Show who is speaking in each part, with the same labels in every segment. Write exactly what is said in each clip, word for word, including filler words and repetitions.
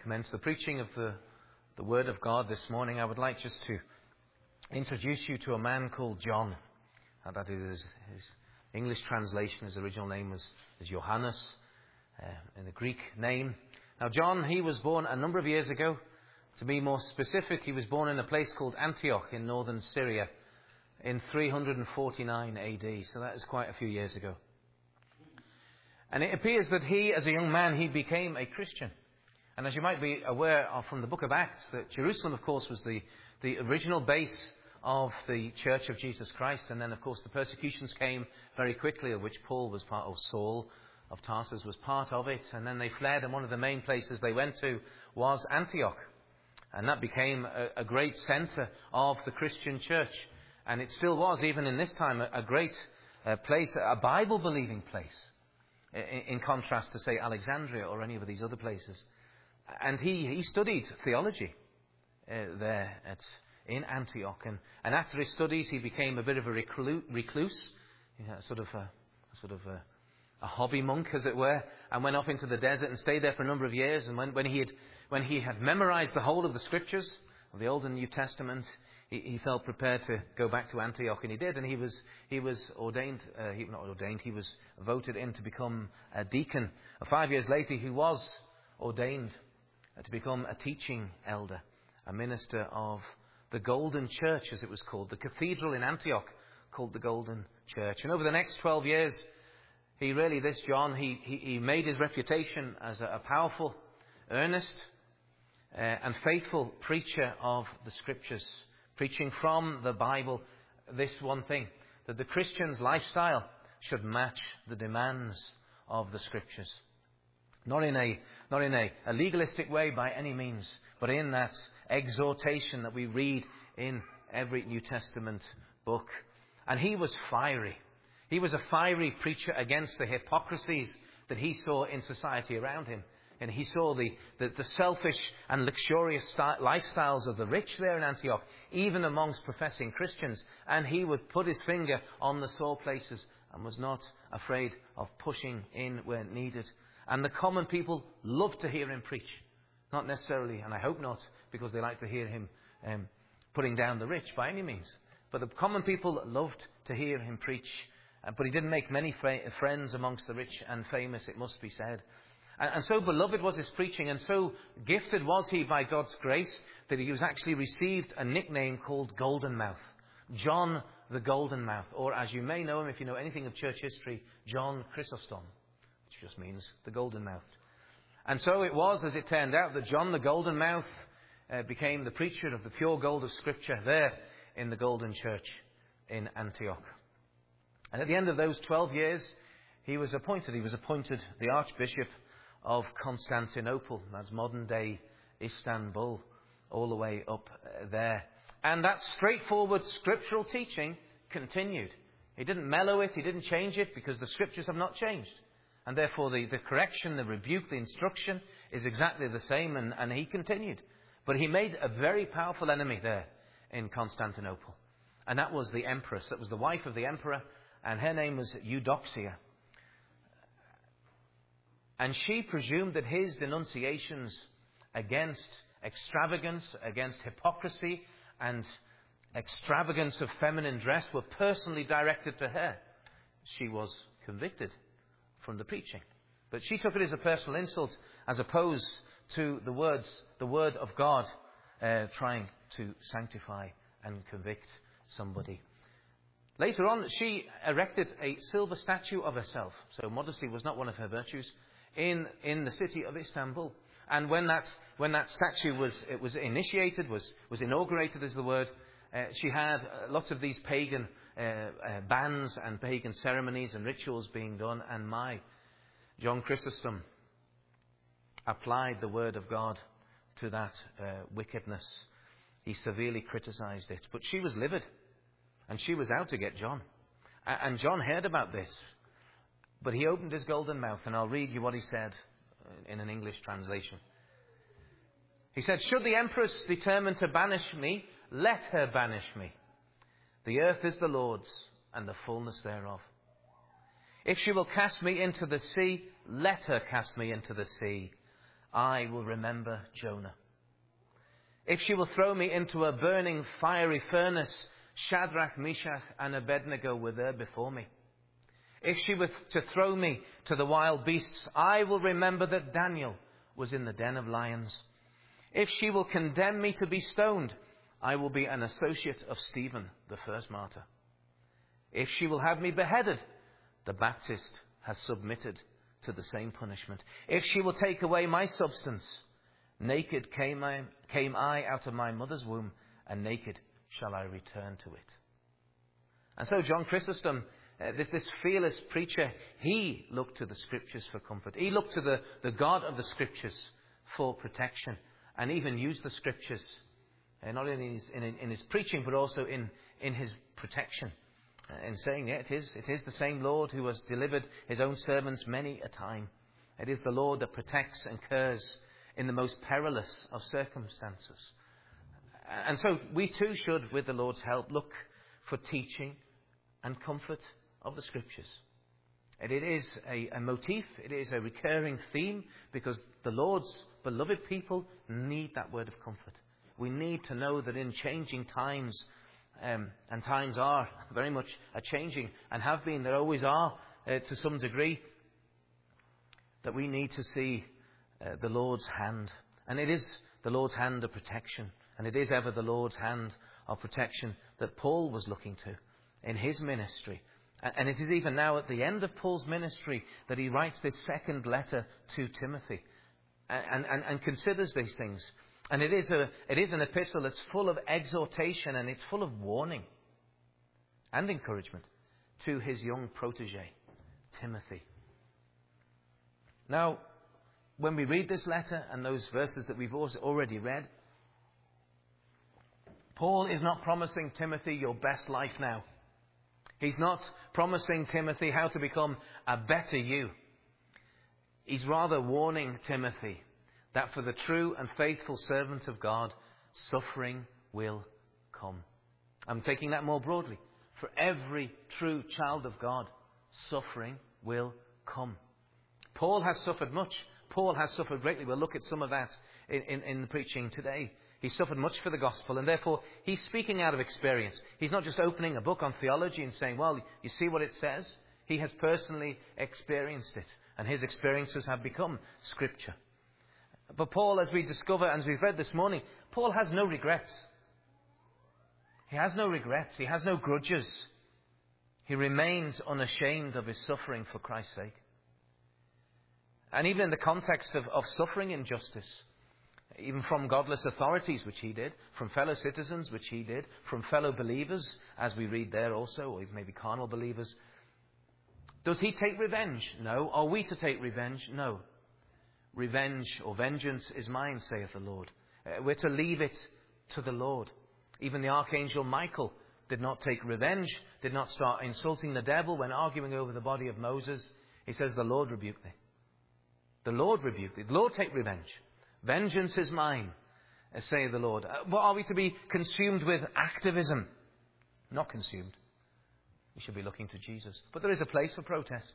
Speaker 1: commence the preaching of the, the Word of God this morning, I would like just to introduce you to a man called John. Uh, that is his, his English translation. His original name was is Johannes, uh, in the Greek name. Now, John, he was born a number of years ago. To be more specific, he was born in a place called Antioch in northern Syria in three forty-nine A D. So that is quite a few years ago. And it appears that he, as a young man, he became a Christian. And as you might be aware of from the book of Acts, that Jerusalem, of course, was the, the original base of the Church of Jesus Christ. And then, of course, the persecutions came very quickly, of which Paul was part of. Saul of Tarsus was part of it. And then they fled, and one of the main places they went to was Antioch. And that became a, a great centre of the Christian church. And it still was, even in this time, a, a great uh, place, a Bible-believing place. In contrast to, say, Alexandria or any of these other places. And he, he studied theology uh, there at, in Antioch. And, and after his studies, he became a bit of a recluse, recluse you know, sort of, a, sort of a, a hobby monk, as it were, and went off into the desert and stayed there for a number of years. And when, when, he, had, when he had memorized the whole of the Scriptures, of the Old and New Testament, He, he felt prepared to go back to Antioch, and he did. And he was he was ordained, uh, he not ordained, he was voted in to become a deacon. Five years later, he was ordained to become a teaching elder, a minister of the Golden Church, as it was called, the cathedral in Antioch called the Golden Church. And over the next twelve years, he really, this John, he he, he made his reputation as a, a powerful, earnest, uh, and faithful preacher of the Scriptures. Preaching from the Bible this one thing, that the Christian's lifestyle should match the demands of the Scriptures. Not in a not in a, a legalistic way by any means, but in that exhortation that we read in every New Testament book. And he was fiery. He was a fiery preacher against the hypocrisies that he saw in society around him. And he saw the, the, the selfish and luxurious st- lifestyles of the rich there in Antioch, even amongst professing Christians. And he would put his finger on the sore places and was not afraid of pushing in where needed. And the common people loved to hear him preach. Not necessarily, and I hope not, because they like to hear him um, putting down the rich by any means. But the common people loved to hear him preach. Uh, but he didn't make many fra- friends amongst the rich and famous, it must be said. And so beloved was his preaching, and so gifted was he by God's grace, that he was actually received a nickname called Golden Mouth. John the Golden Mouth, or as you may know him if you know anything of church history, John Chrysostom, which just means the Golden Mouth. And so it was, as it turned out, that John the Golden Mouth uh, became the preacher of the pure gold of Scripture there in the Golden Church in Antioch. And at the end of those twelve years, he was appointed, he was appointed the Archbishop of Constantinople, that's modern-day Istanbul, all the way up there. And that straightforward scriptural teaching continued. He didn't mellow it, he didn't change it, because the Scriptures have not changed. And therefore the, the correction, the rebuke, the instruction is exactly the same, and, and he continued. But he made a very powerful enemy there in Constantinople. And that was the empress, that was the wife of the emperor, and her name was Eudoxia. And she presumed that his denunciations against extravagance, against hypocrisy and extravagance of feminine dress were personally directed to her. She was convicted from the preaching. But she took it as a personal insult as opposed to the words, the word of God uh, trying to sanctify and convict somebody. Later on, she erected a silver statue of herself. So modesty was not one of her virtues. In, in the city of Istanbul. And when that when that statue was it was initiated, was, was inaugurated is the word, uh, she had uh, lots of these pagan uh, uh, bans and pagan ceremonies and rituals being done. And my John Chrysostom applied the word of God to that uh, wickedness. He severely criticized it. But she was livid. And she was out to get John. And John heard about this. But he opened his golden mouth, and I'll read you what he said in an English translation. He said, "Should the empress determine to banish me, let her banish me. The earth is the Lord's, and the fullness thereof. If she will cast me into the sea, let her cast me into the sea. I will remember Jonah. If she will throw me into a burning fiery furnace, Shadrach, Meshach, and Abednego were there before me. If she were to throw me to the wild beasts, I will remember that Daniel was in the den of lions. If she will condemn me to be stoned, I will be an associate of Stephen, the first martyr. If she will have me beheaded, the Baptist has submitted to the same punishment. If she will take away my substance, naked came I, came I out of my mother's womb, and naked shall I return to it. And so John Chrysostom, uh, this, this fearless preacher, he looked to the Scriptures for comfort. He looked to the, the God of the Scriptures for protection, and even used the Scriptures, uh, not only in his, in, in his preaching, but also in, in his protection. Uh, in saying, yeah, it is, it is the same Lord who has delivered his own servants many a time. It is the Lord that protects and cares in the most perilous of circumstances. And so we too should, with the Lord's help, look for teaching and comfort of the Scriptures. And it is a, a motif, it is a recurring theme, because the Lord's beloved people need that word of comfort. We need to know that in changing times, um, and times are very much a changing, and have been, there always are uh, to some degree, that we need to see uh, the Lord's hand. And it is the Lord's hand of protection. And it is ever the Lord's hand of protection that Paul was looking to in his ministry. And it is even now at the end of Paul's ministry that he writes this second letter to Timothy and, and, and considers these things. And it is, a, it is an epistle that's full of exhortation, and it's full of warning and encouragement to his young protege, Timothy. Now, when we read this letter and those verses that we've already read, Paul is not promising Timothy your best life now. He's not promising Timothy how to become a better you. He's rather warning Timothy that for the true and faithful servant of God, suffering will come. I'm taking that more broadly. For every true child of God, suffering will come. Paul has suffered much. Paul has suffered greatly. We'll look at some of that in, in, in the preaching today. He suffered much for the gospel, and therefore he's speaking out of experience. He's not just opening a book on theology and saying, well, you see what it says? He has personally experienced it, and his experiences have become Scripture. But Paul, as we discover, as we've read this morning, Paul has no regrets. He has no regrets. He has no grudges. He remains unashamed of his suffering for Christ's sake. And even in the context of, of suffering injustice, even from godless authorities, which he did, from fellow citizens, which he did, from fellow believers, as we read there also, or maybe carnal believers. Does he take revenge? No. Are we to take revenge? No. Revenge or vengeance is mine, saith the Lord. Uh, we're to leave it to the Lord. Even the archangel Michael did not take revenge, did not start insulting the devil when arguing over the body of Moses. He says, the Lord rebuked thee. The Lord rebuked thee. The Lord take revenge. Vengeance is mine, saith the Lord. Uh, what are we to be consumed with? Activism. Not consumed. We should be looking to Jesus. But there is a place for protest.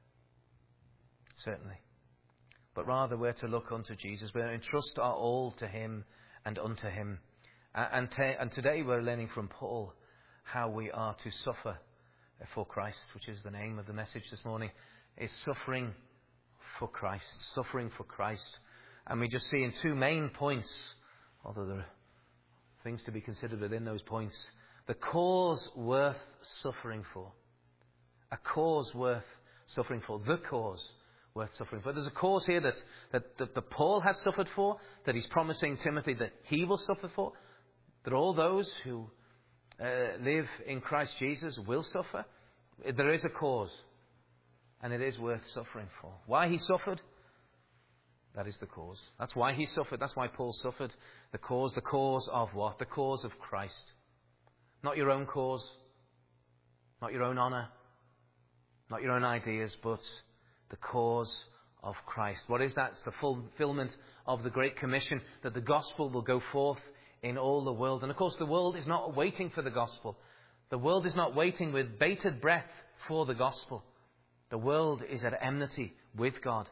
Speaker 1: Certainly. But rather we're to look unto Jesus. We're to entrust our all to him and unto him. Uh, and, te- and today we're learning from Paul how we are to suffer for Christ, which is the name of the message this morning, is suffering for Christ. Suffering for Christ. And we just see in two main points, although there are things to be considered within those points, the cause worth suffering for. A cause worth suffering for. The cause worth suffering for. There's a cause here that, that, that, that Paul has suffered for, that he's promising Timothy that he will suffer for, that all those who uh, live in Christ Jesus will suffer. There is a cause, and it is worth suffering for. Why he suffered? That is the cause. That's why he suffered. That's why Paul suffered. The cause, the cause of what? The cause of Christ. Not your own cause. Not your own honour. Not your own ideas, but the cause of Christ. What is that? It's the fulfillment of the Great Commission, that the gospel will go forth in all the world. And of course the world is not waiting for the gospel. The world is not waiting with bated breath for the gospel. The world is at enmity with God.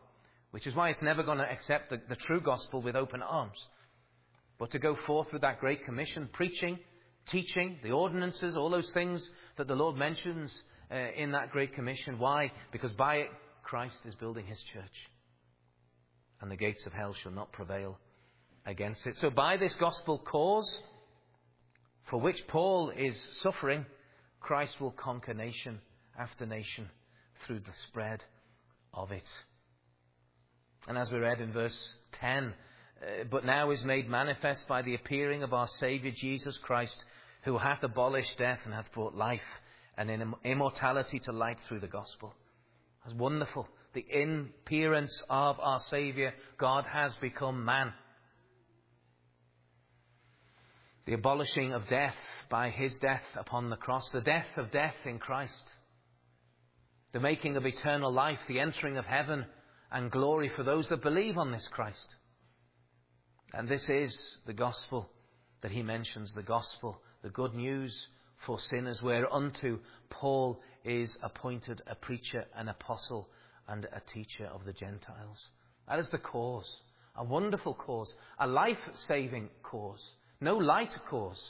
Speaker 1: which is why it's never going to accept the, the true gospel with open arms. But to go forth with that great commission, preaching, teaching, the ordinances, all those things that the Lord mentions uh, in that great commission. Why? Because by it, Christ is building his church. And the gates of hell shall not prevail against it. So by this gospel cause, for which Paul is suffering, Christ will conquer nation after nation through the spread of it. And as we read in verse ten, uh, but now is made manifest by the appearing of our Saviour Jesus Christ, who hath abolished death and hath brought life and in immortality to light through the gospel. That's wonderful. The appearance of our Saviour, God has become man. The abolishing of death by his death upon the cross. The death of death in Christ. The making of eternal life. The entering of heaven and glory for those that believe on this Christ. And this is the gospel that he mentions. The gospel, the good news for sinners, whereunto Paul is appointed a preacher, an apostle, and a teacher of the Gentiles. That is the cause. A wonderful cause. A life-saving cause. No light cause.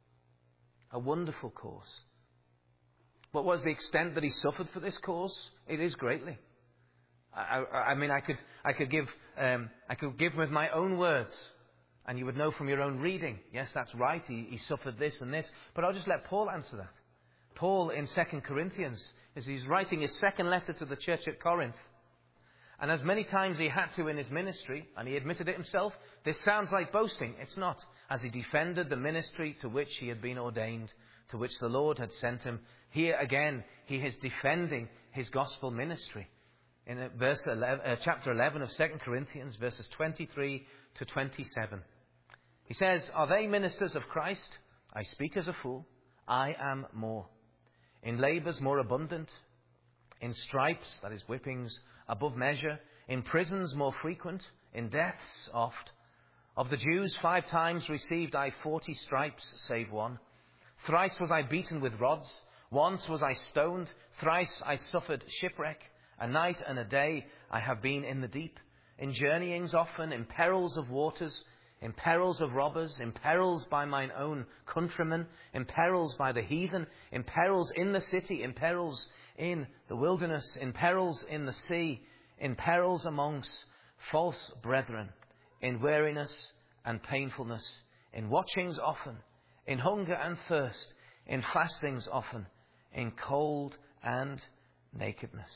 Speaker 1: A wonderful cause. What was the extent that he suffered for this cause? It is greatly. I, I, I mean, I could, I could give, um, I could give with my own words, and you would know from your own reading. Yes, that's right. He, he suffered this and this, but I'll just let Paul answer that. Paul in Second Corinthians, as he's writing his second letter to the church at Corinth, and as many times he had to in his ministry, and he admitted it himself, this sounds like boasting. It's not. As he defended the ministry to which he had been ordained, to which the Lord had sent him, here again he is defending his gospel ministry. In verse eleven, uh, chapter eleven of Second Corinthians, verses twenty-three to twenty-seven. He says, are they ministers of Christ? I speak as a fool. I am more. In labours more abundant. In stripes, that is whippings, above measure. In prisons more frequent. In deaths oft. Of the Jews five times received I forty stripes, save one. Thrice was I beaten with rods. Once was I stoned. Thrice I suffered shipwreck. A night and a day I have been in the deep. In journeyings often, in perils of waters, in perils of robbers, in perils by mine own countrymen, in perils by the heathen, in perils in the city, in perils in the wilderness, in perils in the sea, in perils amongst false brethren, in weariness and painfulness, in watchings often, in hunger and thirst, in fastings often, in cold and nakedness.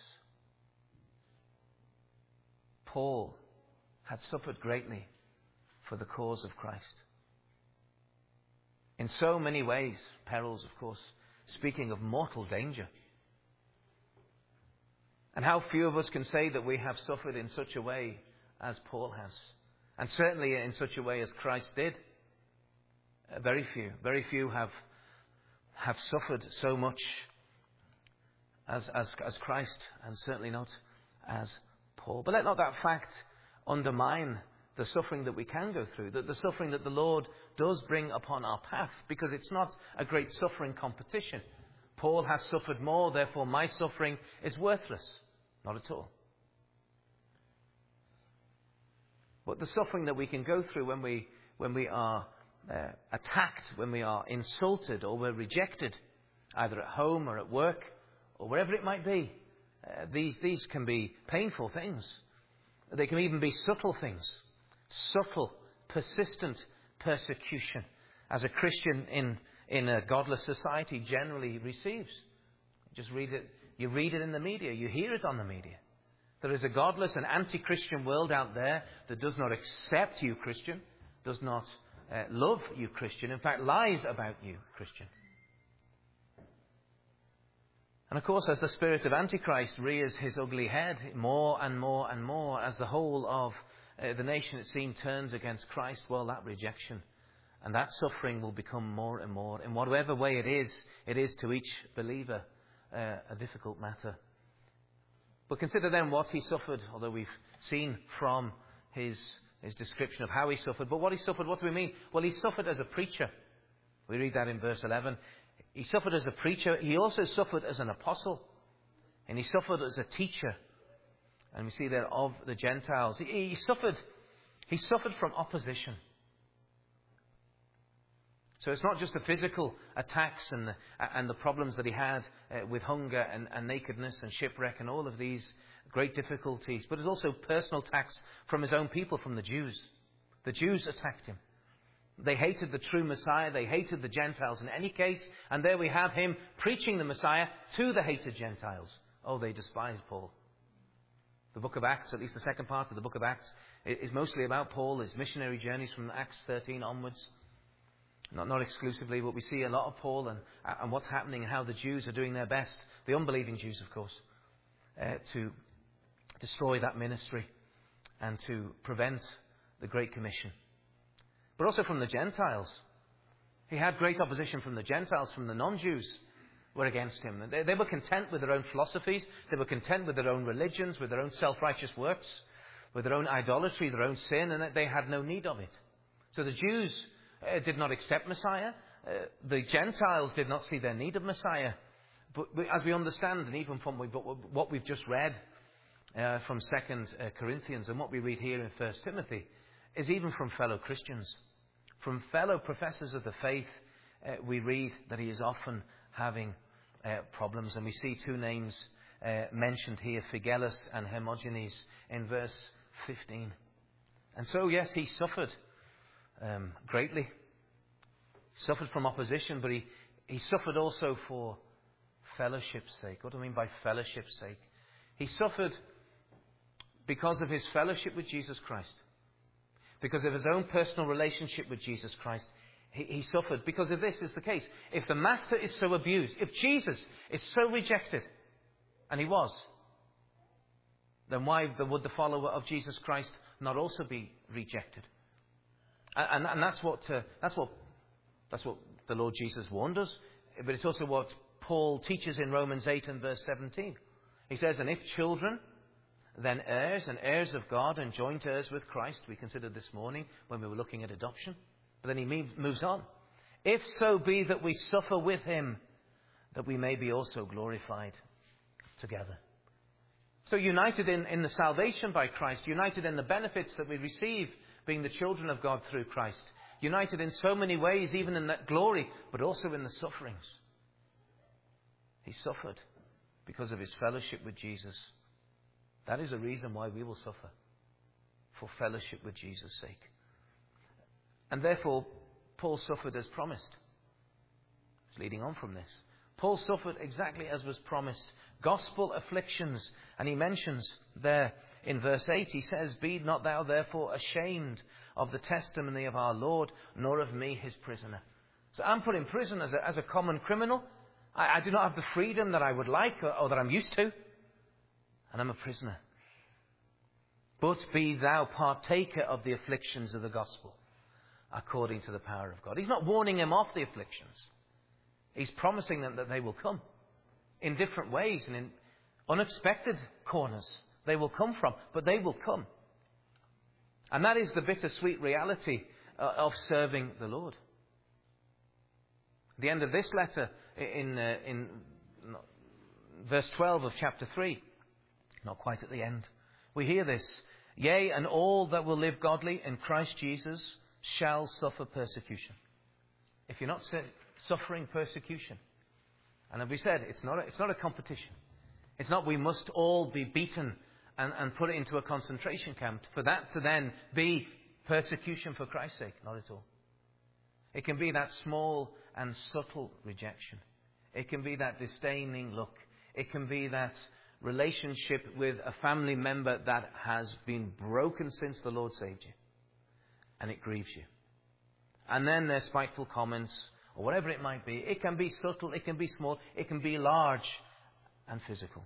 Speaker 1: Paul had suffered greatly for the cause of Christ. In so many ways, perils, of course, speaking of mortal danger. And how few of us can say that we have suffered in such a way as Paul has. And certainly in such a way as Christ did. Uh, very few. Very few have have suffered so much as, as, as Christ, and certainly not as Paul. But let not that fact undermine the suffering that we can go through, the, the suffering that the Lord does bring upon our path, because it's not a great suffering competition. Paul has suffered more, therefore my suffering is worthless. Not at all. But the suffering that we can go through when we when we are uh, attacked, when we are insulted or we're rejected, either at home or at work or wherever it might be, uh, these these can be painful things. They can even be subtle things, subtle, persistent persecution, as a Christian in in a godless society generally receives. Just read it. You read it in the media. You hear it on the media. There is a godless and anti-Christian world out there that does not accept you, Christian, does not uh, love you, Christian, in fact, lies about you, Christian. And of course, as the spirit of Antichrist rears his ugly head more and more and more, as the whole of uh, the nation, it seems, turns against Christ, well, that rejection and that suffering will become more and more. In whatever way it is, it is to each believer uh, a difficult matter. But consider then what he suffered, although we've seen from his, his description of how he suffered. But what he suffered, what do we mean? Well, he suffered as a preacher. We read that in verse eleven. He suffered as a preacher. He also suffered as an apostle. And he suffered as a teacher. And we see there of the Gentiles. He, he suffered. He suffered from opposition. So it's not just the physical attacks and the, and the problems that he had uh, with hunger and, and nakedness and shipwreck and all of these great difficulties, but it's also personal attacks from his own people, from the Jews. The Jews attacked him. They hated the true Messiah. They hated the Gentiles in any case. And there we have him preaching the Messiah to the hated Gentiles. Oh, they despised Paul. The book of Acts, at least the second part of the book of Acts, is mostly about Paul, his missionary journeys from Acts thirteen onwards. Not, not exclusively, but we see a lot of Paul and, and what's happening and how the Jews are doing their best, the unbelieving Jews, of course, uh, to destroy that ministry and to prevent the Great Commission. But also from the Gentiles. He had great opposition from the Gentiles, from the non-Jews were against him. They, they were content with their own philosophies. They were content with their own religions, with their own self-righteous works, with their own idolatry, their own sin, and they had no need of it. So the Jews uh, did not accept Messiah. Uh, the Gentiles did not see their need of Messiah. But as we understand, and even from what we've just read uh, from Second Corinthians and what we read here in First Timothy, is even from fellow Christians. From fellow professors of the faith, uh, we read that he is often having uh, problems. And we see two names uh, mentioned here, Phygellus and Hermogenes, in verse fifteen. And so, yes, he suffered um, greatly. Suffered from opposition, but he, he suffered also for fellowship's sake. What do I mean by fellowship's sake? He suffered because of his fellowship with Jesus Christ. Because of his own personal relationship with Jesus Christ, he, he suffered. Because if this is the case, if the Master is so abused, if Jesus is so rejected, and he was, then why would the follower of Jesus Christ not also be rejected? And, and, and that's what uh, that's what that's what the Lord Jesus warned us. But it's also what Paul teaches in Romans eight and verse seventeen. He says, "And if children, then heirs, and heirs of God, and joint heirs with Christ," we considered this morning when we were looking at adoption. But then he moves on. "If so be that we suffer with him, that we may be also glorified together." So united in, in the salvation by Christ, united in the benefits that we receive being the children of God through Christ, united in so many ways, even in that glory, but also in the sufferings. He suffered because of his fellowship with Jesus. That is a reason why we will suffer, for fellowship with Jesus' sake. And therefore, Paul suffered as promised. It's leading on from this. Paul suffered exactly as was promised. Gospel afflictions. And he mentions there in verse eight, he says, "Be not thou therefore ashamed of the testimony of our Lord, nor of me his prisoner." So I'm put in prison as a, as a common criminal. I, I do not have the freedom that I would like or, or that I'm used to. And I'm a prisoner. "But be thou partaker of the afflictions of the gospel, according to the power of God." He's not warning him off the afflictions. He's promising them that they will come in different ways and in unexpected corners they will come from, but they will come. And that is the bittersweet reality uh, of serving the Lord. At the end of this letter, in, uh, in verse twelve of chapter three, not quite at the end, we hear this: "Yea, and all that will live godly in Christ Jesus shall suffer persecution." If you're not suffering persecution, and as we said, it's not a, it's not a competition. It's not we must all be beaten and, and put it into a concentration camp for that to then be persecution for Christ's sake. Not at all. It can be that small and subtle rejection. It can be that disdaining look. It can be that relationship with a family member that has been broken since the Lord saved you. And it grieves you. And then there's spiteful comments, or whatever it might be. It can be subtle, it can be small, it can be large and physical.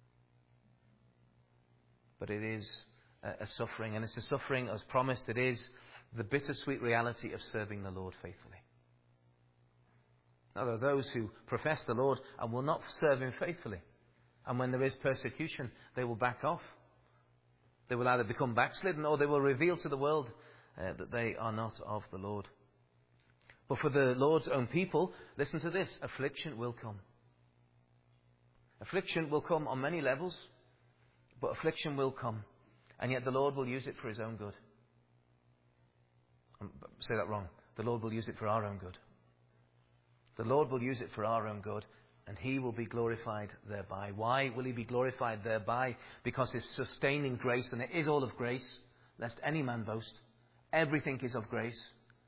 Speaker 1: But it is a, a suffering, and it's a suffering as promised. It is the bittersweet reality of serving the Lord faithfully. Now, there are those who profess the Lord and will not serve him faithfully. And when there is persecution, they will back off. They will either become backslidden or they will reveal to the world uh, that they are not of the Lord. But for the Lord's own people, listen to this: affliction will come. Affliction will come on many levels, But affliction will come. And yet the Lord will use it for his own good. Um, say that wrong. The Lord will use it for our own good. The Lord will use it for our own good. And he will be glorified thereby. Why will he be glorified thereby? Because his sustaining grace, and it is all of grace, lest any man boast. Everything is of grace.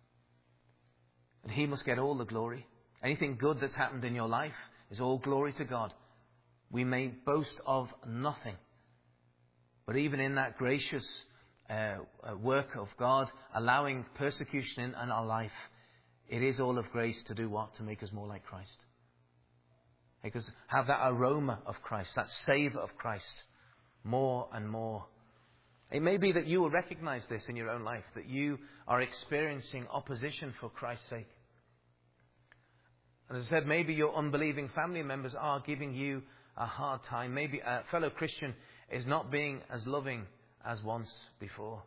Speaker 1: And he must get all the glory. Anything good that's happened in your life is all glory to God. We may boast of nothing. But even in that gracious uh, work of God, allowing persecution in, in our life, it is all of grace to do what? To make us more like Christ. Because have that aroma of Christ, that savour of Christ, more and more. It may be that you will recognize this in your own life, that you are experiencing opposition for Christ's sake. And as I said, maybe your unbelieving family members are giving you a hard time. Maybe a fellow Christian is not being as loving as once before.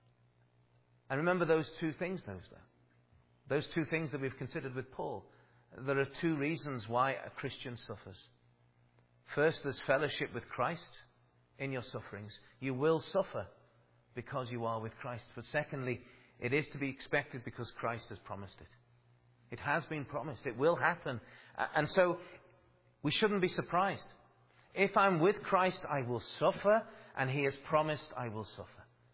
Speaker 1: And remember those two things, those, those two things that we've considered with Paul. There are two reasons why a Christian suffers. First, there's fellowship with Christ in your sufferings. You will suffer because you are with Christ. But secondly, it is to be expected because Christ has promised it. It has been promised. It will happen. And so we shouldn't be surprised. If I'm with Christ, I will suffer, and he has promised I will suffer.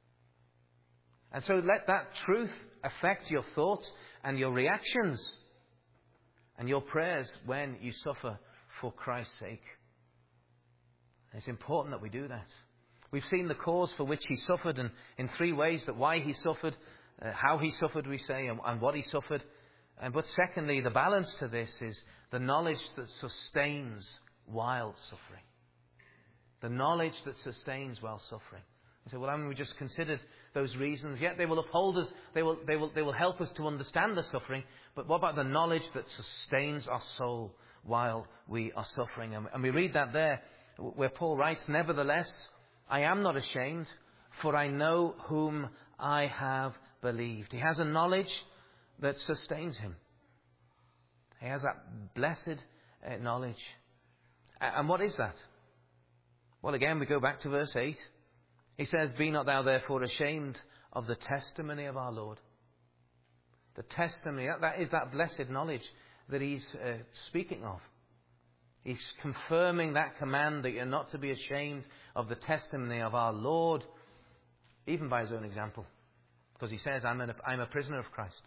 Speaker 1: And so let that truth affect your thoughts and your reactions and your prayers when you suffer for Christ's sake. And it's important that we do that. We've seen the cause for which he suffered, and in three ways, that why he suffered, uh, how he suffered, we say, and, and what he suffered. And but secondly, the balance to this is the knowledge that sustains while suffering. The knowledge that sustains while suffering. You say, well, haven't we just considered those reasons? Yet they will uphold us. They will, they will, they will help us to understand the suffering. But what about the knowledge that sustains our soul while we are suffering? And, and we read that there where Paul writes, nevertheless, I am not ashamed, for I know whom I have believed. He has a knowledge that sustains him. He has that blessed uh, knowledge. And what is that? Well, again, we go back to verse eight. He says, be not thou therefore ashamed of the testimony of our Lord. The testimony, that, that is that blessed knowledge that he's uh, speaking of. He's confirming that command that you're not to be ashamed of the testimony of our Lord, even by his own example. Because he says, I'm, an, I'm a prisoner of Christ.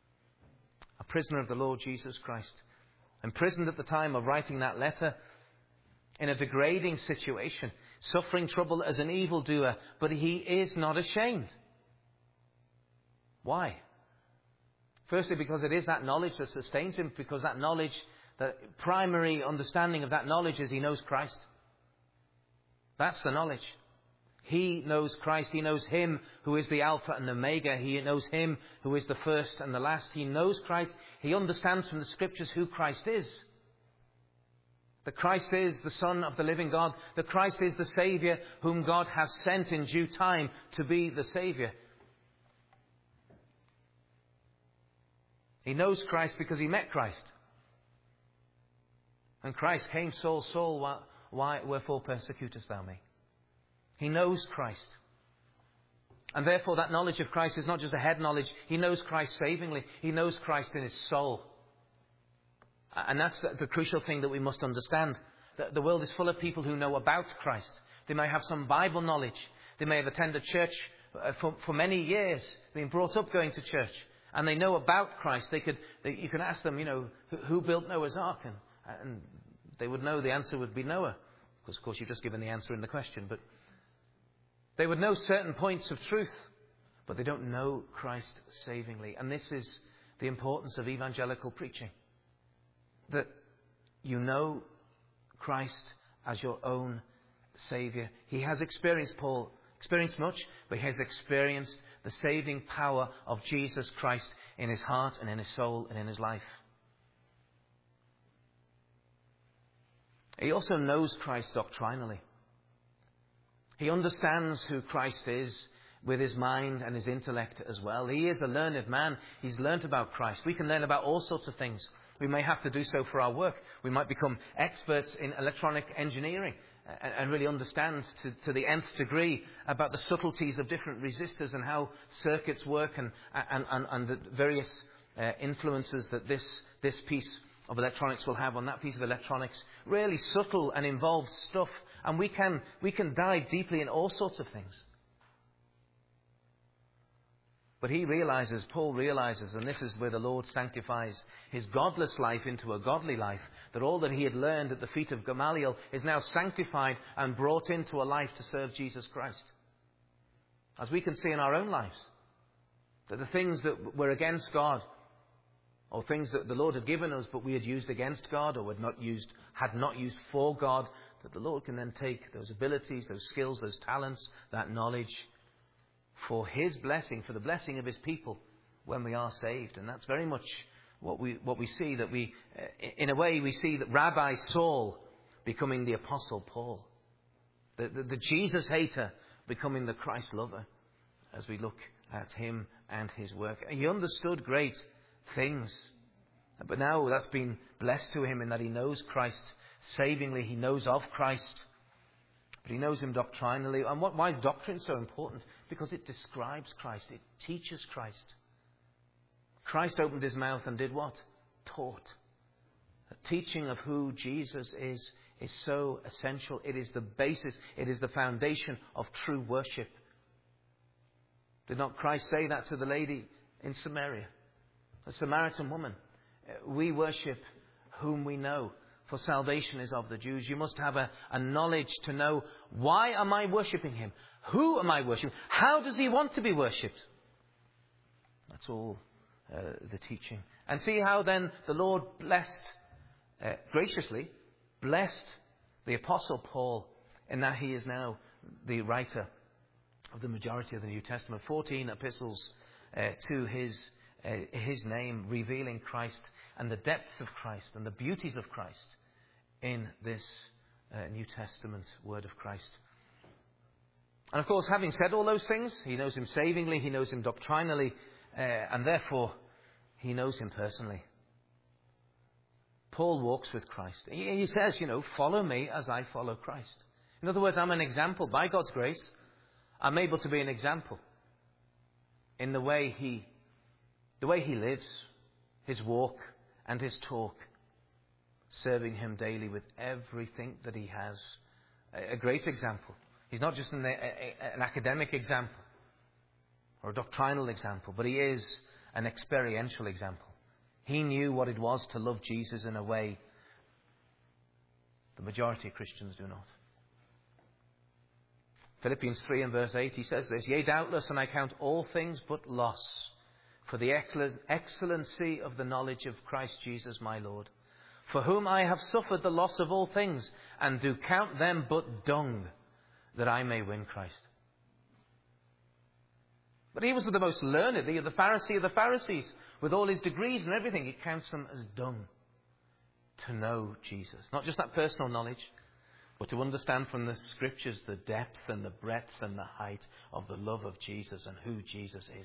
Speaker 1: A prisoner of the Lord Jesus Christ. Imprisoned at the time of writing that letter in a degrading situation, suffering trouble as an evildoer, but he is not ashamed. Why? Firstly, because it is that knowledge that sustains him, because that knowledge, the primary understanding of that knowledge is he knows Christ. That's the knowledge. He knows Christ. He knows him who is the Alpha and Omega. He knows him who is the first and the last. He knows Christ. He understands from the Scriptures who Christ is. That Christ is the Son of the living God. That Christ is the Saviour whom God has sent in due time to be the Saviour. He knows Christ because he met Christ. And Christ came, Saul, Saul, why, why wherefore persecutest thou me? He knows Christ. And therefore that knowledge of Christ is not just a head knowledge. He knows Christ savingly. He knows Christ in his soul. And that's the, the crucial thing that we must understand. The, the world is full of people who know about Christ. They may have some Bible knowledge. They may have attended church uh, for, for many years, been brought up going to church. And they know about Christ. They could, they, you can ask them, you know, who, who built Noah's Ark? And, and they would know the answer would be Noah. Because, of course, you've just given the answer in the question. But they would know certain points of truth, but they don't know Christ savingly. And this is the importance of evangelical preaching. That you know Christ as your own Saviour. He has experienced, Paul, experienced much, but he has experienced the saving power of Jesus Christ in his heart and in his soul and in his life. He also knows Christ doctrinally. He understands who Christ is with his mind and his intellect as well. He is a learned man. He's learnt about Christ. We can learn about all sorts of things. We may have to do so for our work. We might become experts in electronic engineering. and, and really understand to, to the nth degree about the subtleties of different resistors and how circuits work and, and, and, and the various uh, influences that this, this piece of electronics will have on that piece of electronics. Really subtle and involved stuff. And we can, we can dive deeply in all sorts of things. But he realizes, Paul realizes, and this is where the Lord sanctifies his godless life into a godly life, that all that he had learned at the feet of Gamaliel is now sanctified and brought into a life to serve Jesus Christ. As we can see in our own lives, that the things that were against God, or things that the Lord had given us but we had used against God, or had not used, had not used for God, that the Lord can then take those abilities, those skills, those talents, that knowledge, for his blessing, for the blessing of his people when we are saved. And that's very much what we what we see, that we, in a way, we see that Rabbi Saul becoming the Apostle Paul. The, the, the Jesus hater becoming the Christ lover as we look at him and his work. He understood great things. But now that's been blessed to him in that he knows Christ savingly. He knows of Christ. But he knows him doctrinally. And what, why is doctrine so important? Because it describes Christ. It teaches Christ. Christ opened his mouth and did what? Taught. The teaching of who Jesus is is so essential. It is the basis. It is the foundation of true worship. Did not Christ say that to the lady in Samaria? The Samaritan woman. We worship whom we know. For salvation is of the Jews. You must have a, a knowledge to know, why am I worshipping him? Who am I worshipping? How does he want to be worshipped? That's all uh, the teaching. And see how then the Lord blessed, uh, graciously, blessed the Apostle Paul in that he is now the writer of the majority of the New Testament. fourteen epistles uh, to his, uh, his name, revealing Christ and the depths of Christ and the beauties of Christ in this uh, New Testament word of Christ. And of course, having said all those things, he knows him savingly, he knows him doctrinally, uh, and therefore he knows him personally. Paul walks with Christ. He, he says, you know, follow me as I follow Christ. In other words, I'm an example. By God's grace, I'm able to be an example in the way he, the way he lives, his walk and his talk, serving him daily with everything that he has. A great example. He's not just an, a, an academic example or a doctrinal example, but he is an experiential example. He knew what it was to love Jesus in a way the majority of Christians do not. Philippians three and verse eight, he says this, "Yea, doubtless, and I count all things but loss, for the excellency of the knowledge of Christ Jesus my Lord, for whom I have suffered the loss of all things, and do count them but dung, that I may win Christ." But he was the most learned, the, the Pharisee of the Pharisees, with all his degrees and everything. He counts them as dung to know Jesus. Not just that personal knowledge, but to understand from the Scriptures the depth and the breadth and the height of the love of Jesus and who Jesus is.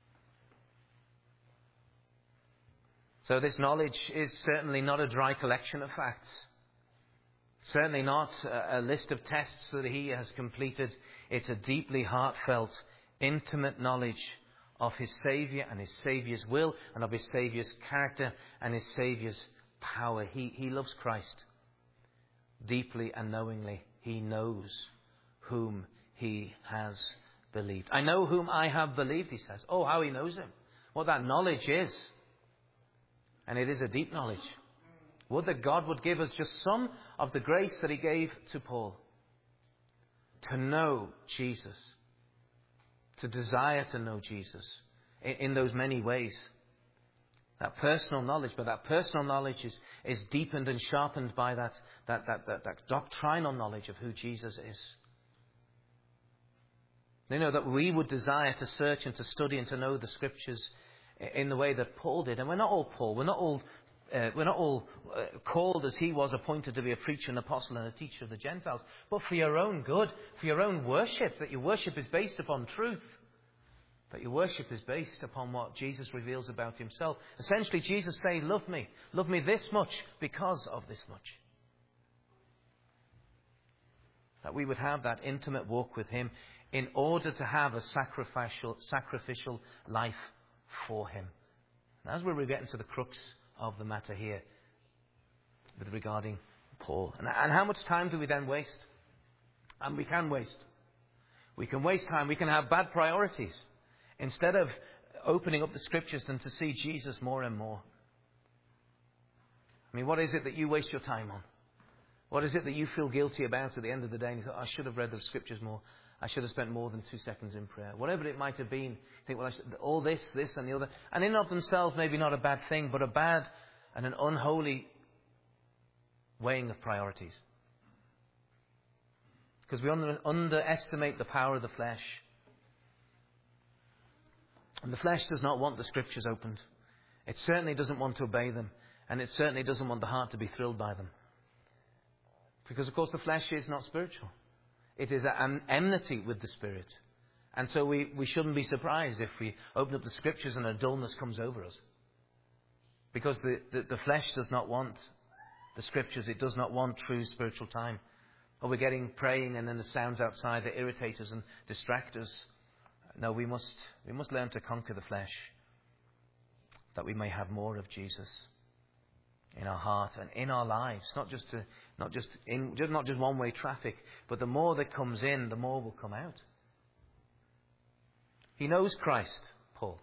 Speaker 1: So this knowledge is certainly not a dry collection of facts. Certainly not a list of tests that he has completed. It's a deeply heartfelt, intimate knowledge of his Saviour and his Saviour's will and of his Saviour's character and his Saviour's power. He, he loves Christ deeply and knowingly. He knows whom he has believed. I know whom I have believed, he says. Oh, how he knows him. What that knowledge is. And it is a deep knowledge. Would that God would give us just some of the grace that he gave to Paul. To know Jesus. To desire to know Jesus. In, in those many ways. That personal knowledge. But that personal knowledge is, is deepened and sharpened by that, that, that, that, that doctrinal knowledge of who Jesus is. You know, that we would desire to search and to study and to know the Scriptures in the way that Paul did. And we're not all Paul. We're not all, uh, we're not all uh, called as he was, appointed to be a preacher, an apostle and a teacher of the Gentiles. But for your own good, for your own worship, that your worship is based upon truth. That your worship is based upon what Jesus reveals about himself. Essentially, Jesus saying, love me. Love me this much because of this much. That we would have that intimate walk with him in order to have a sacrificial, sacrificial life for him. And as we're getting to the crux of the matter here with regarding Paul. And, and how much time do we then waste? And we can waste. We can waste time. We can have bad priorities. Instead of opening up the scriptures and to see Jesus more and more. I mean, what is it that you waste your time on? What is it that you feel guilty about at the end of the day? And you thought, I should have read the scriptures more. I should have spent more than two seconds in prayer. Whatever it might have been. You think, well, I should, all this, this and the other. And in and of themselves, maybe not a bad thing, but a bad and an unholy weighing of priorities. Because we under, underestimate the power of the flesh. And the flesh does not want the scriptures opened. It certainly doesn't want to obey them. And it certainly doesn't want the heart to be thrilled by them. Because, of course, the flesh is not spiritual. It is an enmity with the Spirit. And so we, we shouldn't be surprised if we open up the scriptures and a dullness comes over us. Because the, the, the flesh does not want the scriptures. It does not want true spiritual time. Or we're getting praying and then the sounds outside that irritate us and distract us. No, we must, we must learn to conquer the flesh. That we may have more of Jesus in our heart and in our lives. Not just to, not just in, just not just one-way traffic, but the more that comes in, the more will come out. He knows Christ, Paul.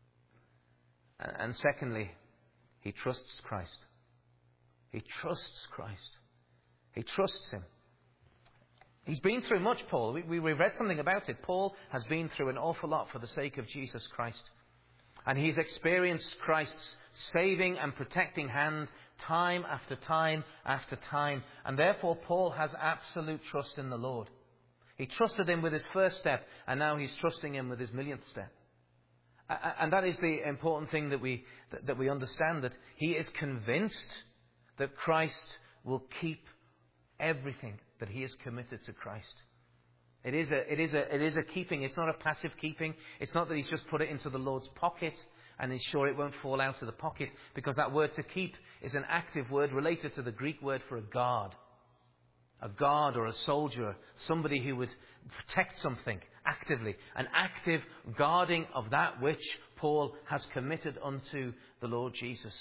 Speaker 1: And, and secondly, he trusts Christ. He trusts Christ. He trusts him. He's been through much, Paul. We, we, we read something about it. Paul has been through an awful lot for the sake of Jesus Christ. And he's experienced Christ's saving and protecting hand time after time after time. And therefore, Paul has absolute trust in the Lord. He trusted him with his first step, and now he's trusting him with his millionth step. And that is the important thing that we that we understand, that he is convinced that Christ will keep everything that he has committed to Christ. It is a, it is a, it is a keeping. It's not a passive keeping. It's not that he's just put it into the Lord's pocket and is sure it won't fall out of the pocket, because that word to keep is an active word related to the Greek word for a guard. A guard or a soldier, somebody who would protect something actively. An active guarding of that which Paul has committed unto the Lord Jesus.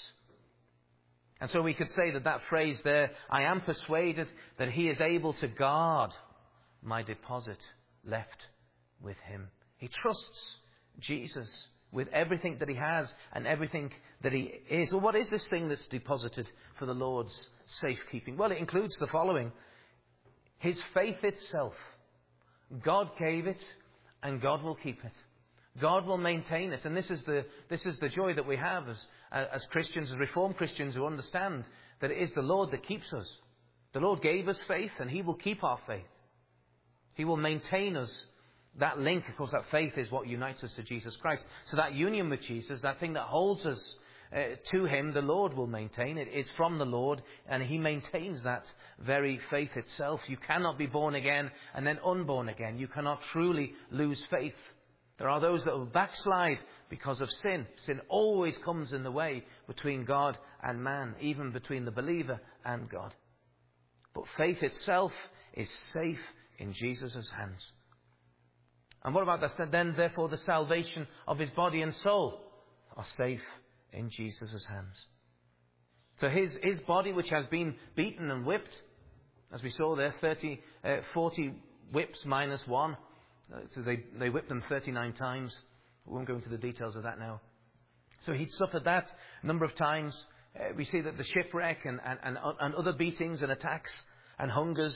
Speaker 1: And so we could say that that phrase there, I am persuaded that he is able to guard my deposit left with him. He trusts Jesus with everything that he has and everything that he is. Well, what is this thing that's deposited for the Lord's safekeeping? Well, it includes the following. His faith itself. God gave it, and God will keep it. God will maintain it. And this is the this is the joy that we have as, as Christians, as Reformed Christians who understand that it is the Lord that keeps us. The Lord gave us faith, and he will keep our faith. He will maintain us. That link, of course, that faith is what unites us to Jesus Christ. So that union with Jesus, that thing that holds us uh, to him, the Lord will maintain. It is from the Lord, and he maintains that very faith itself. You cannot be born again and then unborn again. You cannot truly lose faith. There are those that will backslide because of sin. Sin always comes in the way between God and man, even between the believer and God. But faith itself is safe in Jesus' hands. And what about that? Then, therefore, the salvation of his body and soul are safe in Jesus' hands. So his, his body, which has been beaten and whipped, as we saw there, thirty, uh, forty whips minus one. Uh, so they, they whipped them thirty-nine times. We won't go into the details of that now. So he'd suffered that a number of times. Uh, we see that the shipwreck and, and, and, and other beatings and attacks and hungers.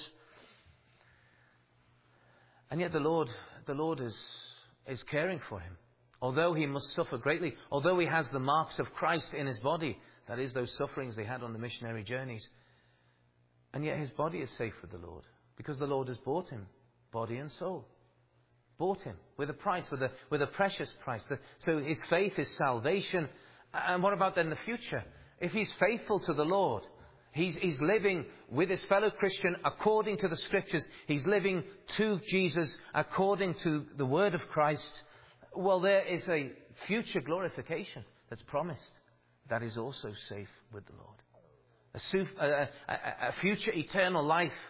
Speaker 1: And yet the Lord, the Lord is, is caring for him. Although he must suffer greatly, although he has the marks of Christ in his body, that is, those sufferings they had on the missionary journeys. And yet his body is safe with the Lord, because the Lord has bought him, body and soul. Bought him with a price, with a, with a precious price. So his faith is salvation. And what about then the future? If he's faithful to the Lord, He's, he's living with his fellow Christian according to the Scriptures. He's living to Jesus according to the Word of Christ. Well, there is a future glorification that's promised that is also safe with the Lord. A, a, a, a future eternal life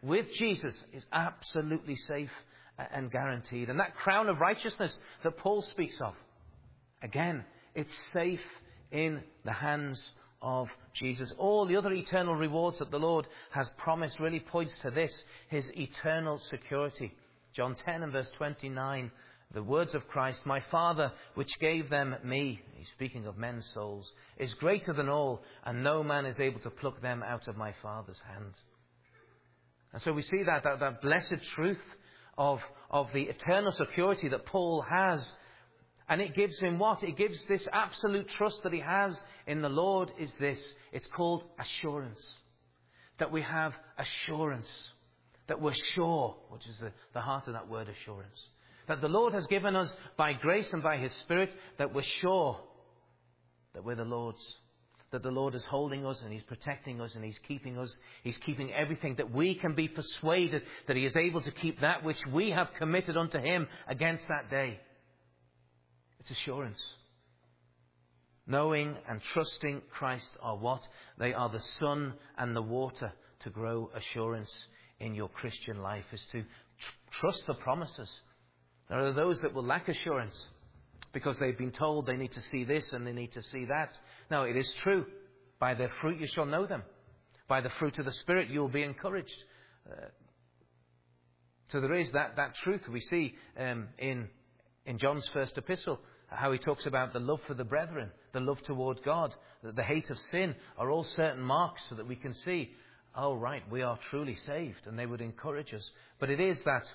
Speaker 1: with Jesus is absolutely safe and guaranteed. And that crown of righteousness that Paul speaks of, again, it's safe in the hands of Jesus. All the other eternal rewards that the Lord has promised really points to this, his eternal security. John ten and verse twenty-nine, the words of Christ, my Father, which gave them me, he's speaking of men's souls, is greater than all, and no man is able to pluck them out of my Father's hand. And so we see that, that, that blessed truth of, of the eternal security that Paul has. And it gives him what? It gives this absolute trust that he has in the Lord is this. It's called assurance. That we have assurance. That we're sure, which is the, the heart of that word, assurance. That the Lord has given us by grace and by his Spirit, that we're sure that we're the Lord's. That the Lord is holding us and he's protecting us and he's keeping us. He's keeping everything, that we can be persuaded that he is able to keep that which we have committed unto him against that day. It's assurance. Knowing and trusting Christ are what? They are the sun and the water to grow assurance in your Christian life, is to tr- trust the promises. There are those that will lack assurance because they've been told they need to see this and they need to see that. No, it is true. By their fruit you shall know them. By the fruit of the Spirit you will be encouraged. Uh, so there is that, that truth we see um, in, in John's first epistle, how he talks about the love for the brethren, the love toward God, the, the hate of sin are all certain marks so that we can see, oh right, we are truly saved, and they would encourage us. But it is that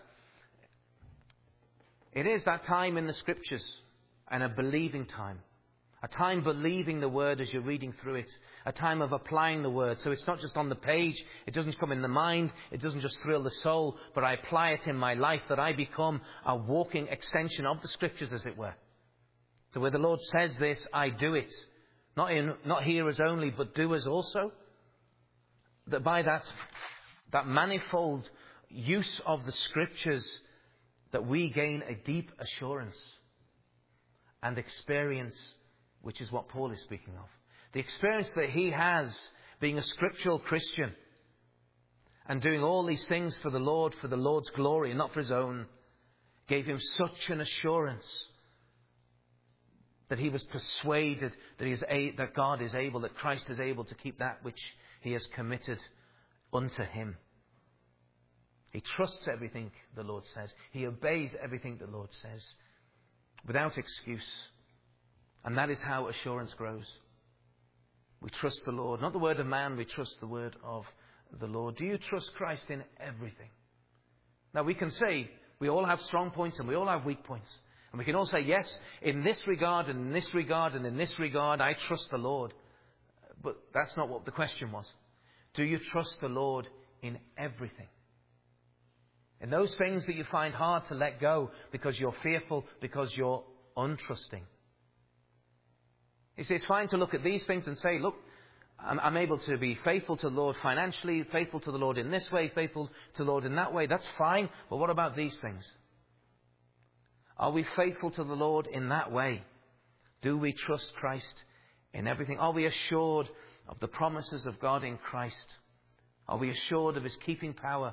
Speaker 1: it is that time in the Scriptures, and a believing time. A time believing the Word as you're reading through it. A time of applying the Word. So it's not just on the page. It doesn't come in the mind. It doesn't just thrill the soul. But I apply it in my life, that I become a walking extension of the Scriptures, as it were. So where the Lord says this, I do it. Not in, not hearers only, but doers also. That by that, that manifold use of the Scriptures, that we gain a deep assurance and experience, which is what Paul is speaking of. The experience that he has being a scriptural Christian and doing all these things for the Lord, for the Lord's glory and not for his own, gave him such an assurance that he was persuaded that, he is a, that God is able, that Christ is able to keep that which he has committed unto him. He trusts everything the Lord says. He obeys everything the Lord says without excuse. And that is how assurance grows. We trust the Lord. Not the word of man, we trust the word of the Lord. Do you trust Christ in everything? Now we can say we all have strong points and we all have weak points. And we can all say, yes, in this regard and in this regard and in this regard, I trust the Lord. But that's not what the question was. Do you trust the Lord in everything? In those things that you find hard to let go because you're fearful, because you're untrusting. You see, it's fine to look at these things and say, look, I'm, I'm able to be faithful to the Lord financially, faithful to the Lord in this way, faithful to the Lord in that way. That's fine. But what about these things? Are we faithful to the Lord in that way? Do we trust Christ in everything? Are we assured of the promises of God in Christ? Are we assured of his keeping power?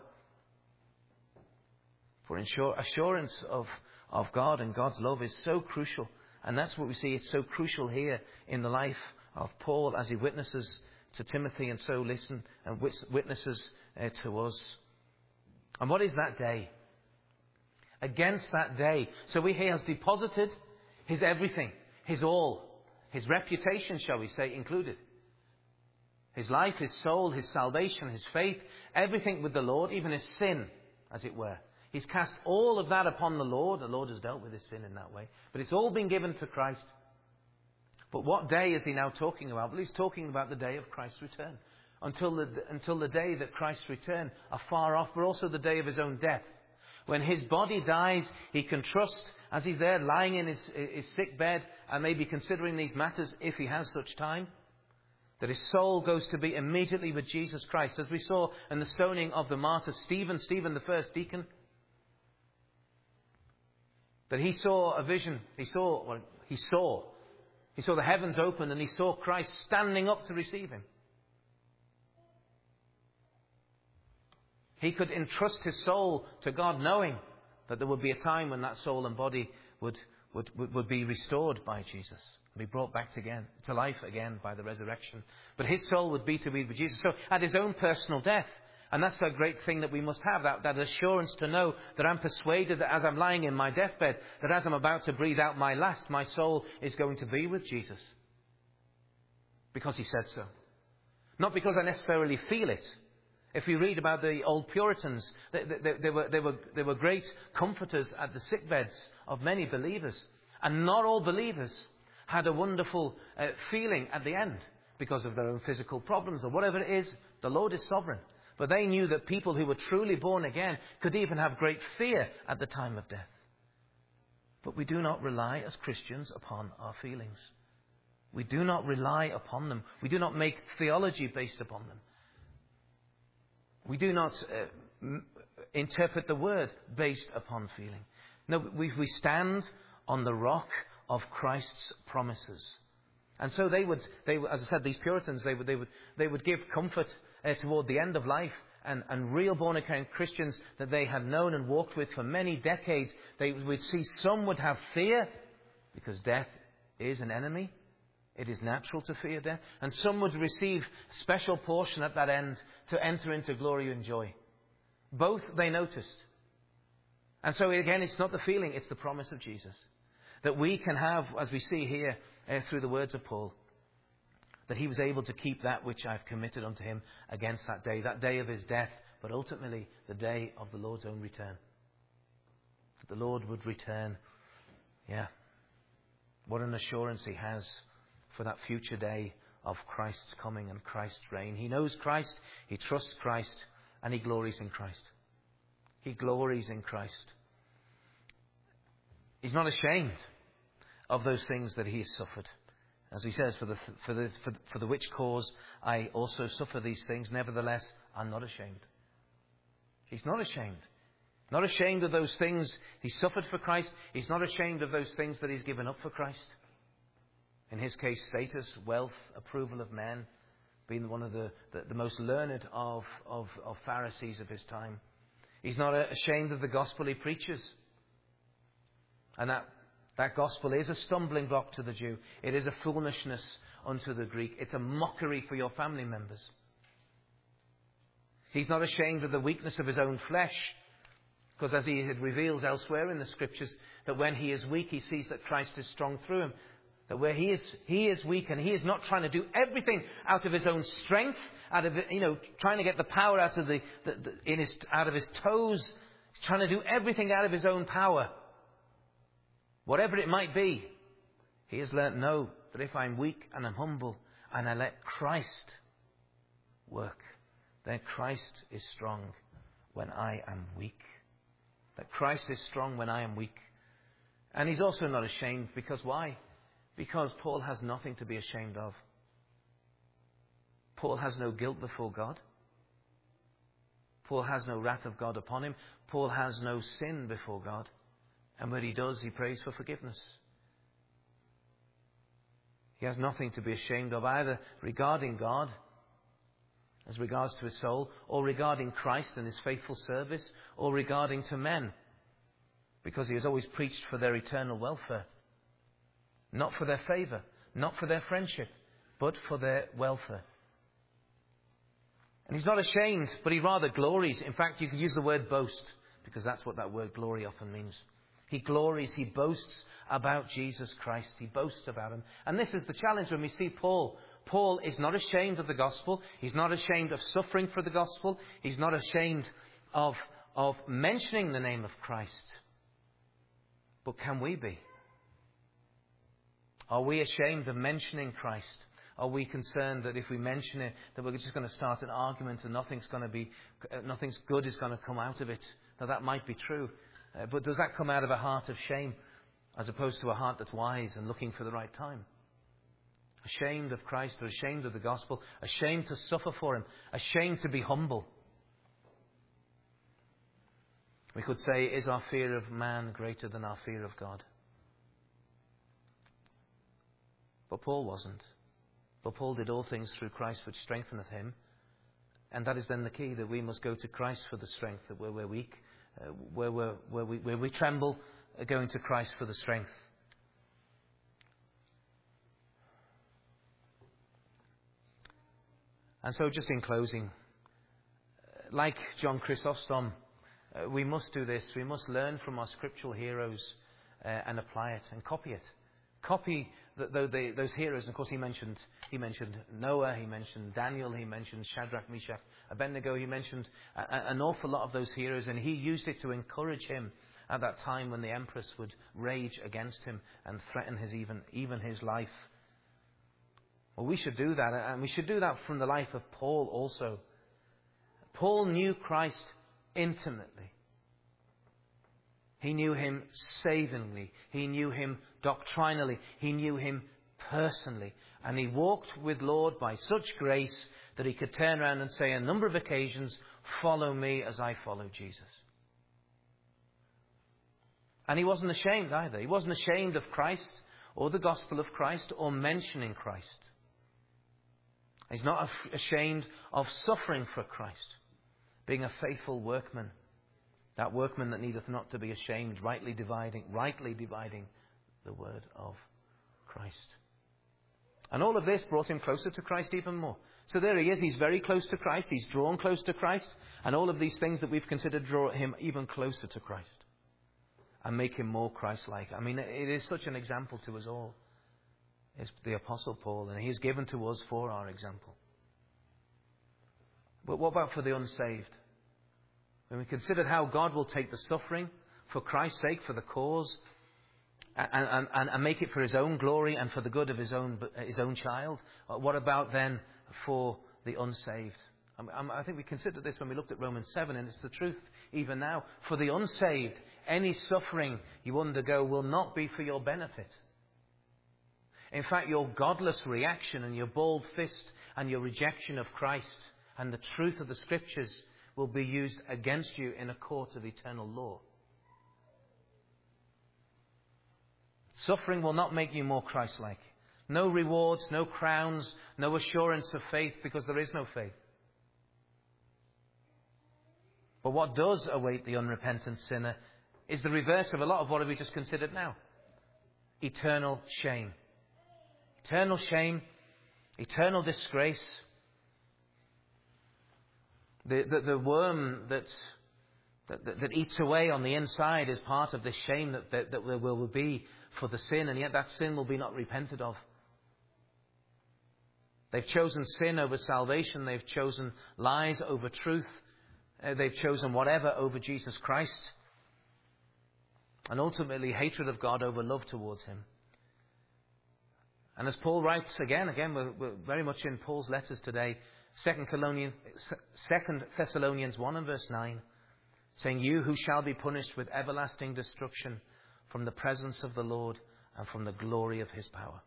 Speaker 1: For assurance of, of God and God's love is so crucial. And that's what we see. It's so crucial here in the life of Paul as he witnesses to Timothy and so listen and witnesses uh, to us. And what is that day? Against that day. So he has deposited his everything, his all, his reputation, shall we say, included. His life, his soul, his salvation, his faith, everything with the Lord, even his sin, as it were. He's cast all of that upon the Lord. The Lord has dealt with his sin in that way. But it's all been given to Christ. But what day is he now talking about? Well, he's talking about the day of Christ's return. Until the, until the day that Christ's return are far off, but also the day of his own death. When his body dies, he can trust, as he's there lying in his, his sick bed and maybe considering these matters, if he has such time, that his soul goes to be immediately with Jesus Christ. As we saw in the stoning of the martyr Stephen, Stephen the first deacon, that he saw a vision. He saw, well, he saw. He saw the heavens open and he saw Christ standing up to receive him. He could entrust his soul to God, knowing that there would be a time when that soul and body would, would, would, would be restored by Jesus, be brought back to, again, to life again by the resurrection. But his soul would be to be with Jesus. So at his own personal death, and that's a great thing that we must have, that, that assurance to know that I'm persuaded that as I'm lying in my deathbed, that as I'm about to breathe out my last, my soul is going to be with Jesus. Because he said so. Not because I necessarily feel it. If you read about the old Puritans, they, they, they, were, they, were, they were great comforters at the sickbeds of many believers. And not all believers had a wonderful uh, feeling at the end because of their own physical problems or whatever it is. The Lord is sovereign. But they knew that people who were truly born again could even have great fear at the time of death. But we do not rely as Christians upon our feelings. We do not rely upon them. We do not make theology based upon them. We do not uh, m- interpret the word based upon feeling. No, we, we stand on the rock of Christ's promises. And so they would, they, as I said, these Puritans, they would, they would, they would give comfort uh, toward the end of life. And, and real born-again Christians that they had known and walked with for many decades, they would see some would have fear because death is an enemy. It is natural to fear death. And some would receive a special portion at that end to enter into glory and joy. Both they noticed. And so again, it's not the feeling, it's the promise of Jesus. That we can have, as we see here uh, through the words of Paul, that he was able to keep that which I've committed unto him against that day, that day of his death, but ultimately the day of the Lord's own return. That the Lord would return. Yeah. What an assurance he has for that future day of Christ's coming and Christ's reign. He knows Christ, he trusts Christ, and he glories in Christ. He glories in Christ. He's not ashamed of those things that he has suffered. As he says, for the, for, the, for, the, for the which cause I also suffer these things, nevertheless, I'm not ashamed. He's not ashamed. Not ashamed of those things he suffered for Christ. He's not ashamed of those things that he's given up for Christ. In his case, status, wealth, approval of men, being one of the, the, the most learned of, of, of Pharisees of his time. He's not ashamed of the gospel he preaches. And that, that gospel is a stumbling block to the Jew. It is a foolishness unto the Greek. It's a mockery for your family members. He's not ashamed of the weakness of his own flesh. Because as he reveals elsewhere in the scriptures, that when he is weak, he sees that Christ is strong through him. That where he is, he is weak, and he is not trying to do everything out of his own strength, out of, you know, trying to get the power out of the, the, the in his, out of his toes. He's trying to do everything out of his own power. Whatever it might be. He has learnt, no, that if I'm weak and I'm humble and I let Christ work, then Christ is strong when I am weak. That Christ is strong when I am weak. And he's also not ashamed, because why? Because Paul has nothing to be ashamed of. Paul has no guilt before God. Paul has no wrath of God upon him. Paul has no sin before God. And when he does, he prays for forgiveness. He has nothing to be ashamed of, either regarding God, as regards to his soul, or regarding Christ and his faithful service, or regarding to men, because he has always preached for their eternal welfare. Not for their favour, not for their friendship, but for their welfare. And he's not ashamed, but he rather glories. In fact, you could use the word boast, because that's what that word glory often means. He glories, he boasts about Jesus Christ. He boasts about him. And this is the challenge when we see Paul. Paul is not ashamed of the gospel. He's not ashamed of suffering for the gospel. He's not ashamed of, of mentioning the name of Christ. But can we be? Are we ashamed of mentioning Christ? Are we concerned that if we mention it, that we're just going to start an argument and nothing's going to be, nothing's good is going to come out of it? Now that might be true. Uh, but does that come out of a heart of shame, as opposed to a heart that's wise and looking for the right time? Ashamed of Christ, or ashamed of the gospel, ashamed to suffer for him, ashamed to be humble. We could say, is our fear of man greater than our fear of God? But Paul wasn't. But Paul did all things through Christ which strengtheneth him. And that is then the key, that we must go to Christ for the strength, that where we're weak, uh, where, we're, where, we, where we tremble, uh, going to Christ for the strength. And so just in closing, like John Chrysostom, uh, we must do this. We must learn from our scriptural heroes uh, and apply it and copy it. Copy the, the, the, those heroes. And of course, he mentioned he mentioned Noah, he mentioned Daniel, he mentioned Shadrach, Meshach, Abednego. He mentioned a, a, an awful lot of those heroes, and he used it to encourage him at that time when the empress would rage against him and threaten his even even his life. Well, we should do that, and we should do that from the life of Paul also. Paul knew Christ intimately. He knew him savingly. He knew him doctrinally. He knew him personally. And he walked with Lord by such grace that he could turn around and say on a number of occasions, "Follow me as I follow Jesus." And he wasn't ashamed either. He wasn't ashamed of Christ or the gospel of Christ or mentioning Christ. He's not ashamed of suffering for Christ, being a faithful workman. That workman that needeth not to be ashamed, rightly dividing, rightly dividing the word of Christ. And all of this brought him closer to Christ even more. So there he is. He's very close to Christ. He's drawn close to Christ. And all of these things that we've considered draw him even closer to Christ and make him more Christ-like. I mean, it is such an example to us all. It's the Apostle Paul, and he is given to us for our example. But what about for the unsaved? When we considered how God will take the suffering for Christ's sake, for the cause, and, and, and make it for his own glory and for the good of his own his own child, what about then for the unsaved? I think we considered this when we looked at Romans seven, and it's the truth even now. For the unsaved, any suffering you undergo will not be for your benefit. In fact, your godless reaction and your bald fist and your rejection of Christ and the truth of the Scriptures will be used against you in a court of eternal law. Suffering will not make you more Christ-like. No rewards, no crowns, no assurance of faith, because there is no faith. But what does await the unrepentant sinner is the reverse of a lot of what we just considered now. Eternal shame. Eternal shame, eternal disgrace. The, the, the worm that, that, that eats away on the inside is part of the shame that, that, that there will be for the sin, and yet that sin will be not repented of. They've chosen sin over salvation. They've chosen lies over truth. Uh, they've chosen whatever over Jesus Christ. And ultimately hatred of God over love towards him. And as Paul writes again, again, we're, we're very much in Paul's letters today, Second Thessalonians one and verse nine, saying, "You who shall be punished with everlasting destruction from the presence of the Lord and from the glory of his power."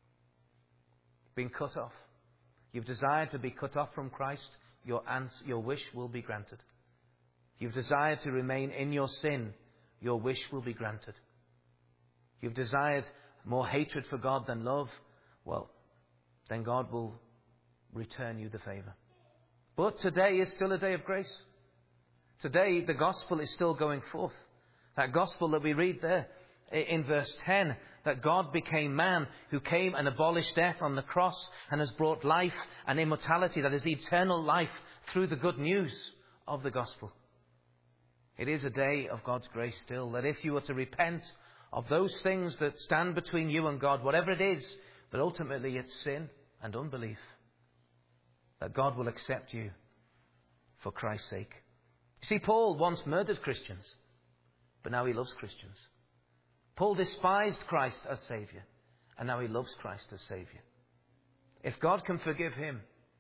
Speaker 1: Being cut off. You've desired to be cut off from Christ, your answer, your wish will be granted. You've desired to remain in your sin, your wish will be granted. You've desired more hatred for God than love, well, then God will return you the favour. But today is still a day of grace. Today the gospel is still going forth. That gospel that we read there in verse ten, that God became man, who came and abolished death on the cross and has brought life and immortality, that is eternal life, through the good news of the gospel. It is a day of God's grace still, that if you were to repent of those things that stand between you and God, whatever it is, but ultimately it's sin and unbelief, that God will accept you for Christ's sake. You see, Paul once murdered Christians, but now he loves Christians. Paul despised Christ as Saviour, and now he loves Christ as Saviour. If God can forgive him,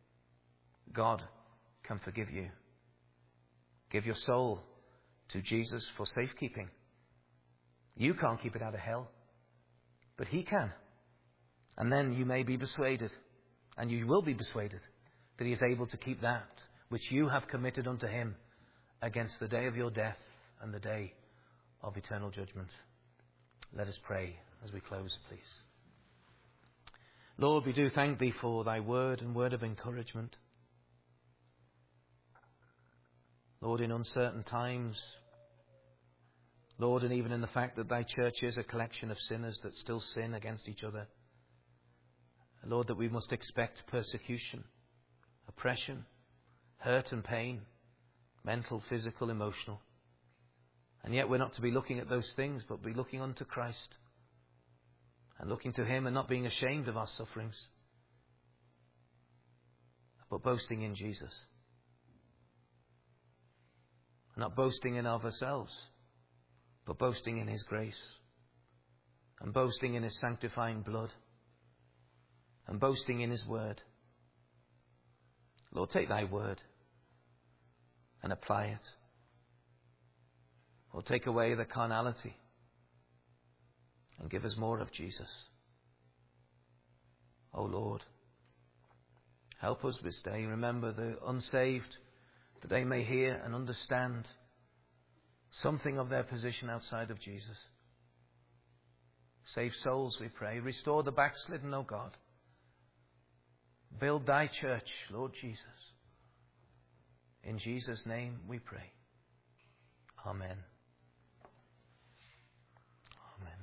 Speaker 1: God can forgive you. Give your soul to Jesus for safekeeping. You can't keep it out of hell, but he can. And then you may be persuaded, and you will be persuaded, that he is able to keep that which you have committed unto him against the day of your death and the day of eternal judgment. Let us pray as we close, please. Lord, we do thank thee for thy word and word of encouragement. Lord, in uncertain times, Lord, and even in the fact that thy church is a collection of sinners that still sin against each other, Lord, that we must expect persecution, oppression, hurt and pain, mental, physical, emotional. And yet we're not to be looking at those things, but be looking unto Christ and looking to him and not being ashamed of our sufferings, but boasting in Jesus. Not boasting in of ourselves, but boasting in his grace and boasting in his sanctifying blood and boasting in his word. Lord, take thy word and apply it. Lord, take away the carnality and give us more of Jesus. Oh Lord, help us this day. Remember the unsaved, that they may hear and understand something of their position outside of Jesus. Save souls, we pray. Restore the backslidden, O God. Build thy church, Lord Jesus. In Jesus' name we pray. Amen. Amen.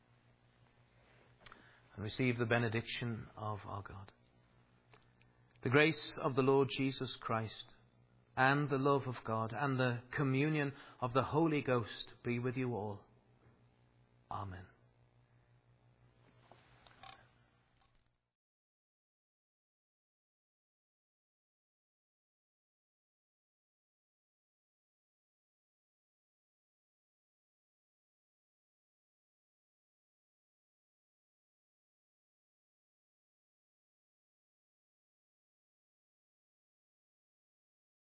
Speaker 1: And receive the benediction of our God. The grace of the Lord Jesus Christ and the love of God and the communion of the Holy Ghost be with you all. Amen.